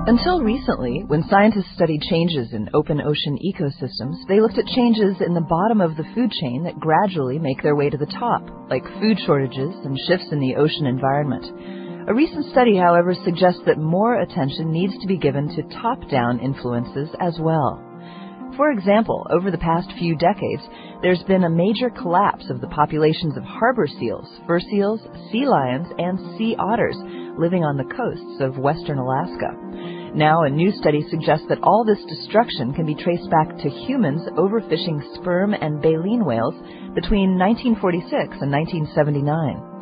Until recently, when scientists studied changes in open ocean ecosystems, they looked at changes in the bottom of the food chain that gradually make their way to the top, like food shortages and shifts in the ocean environment. A recent study, however, suggests that more attention needs to be given to top-down influences as well. For example, over the past few decades, there's been a major collapse of the populations of harbor seals, fur seals, sea lions, and sea otters living on the coasts of western Alaska. Now, a new study suggests that all this destruction can be traced back to humans overfishing sperm and baleen whales between 1946 and 1979.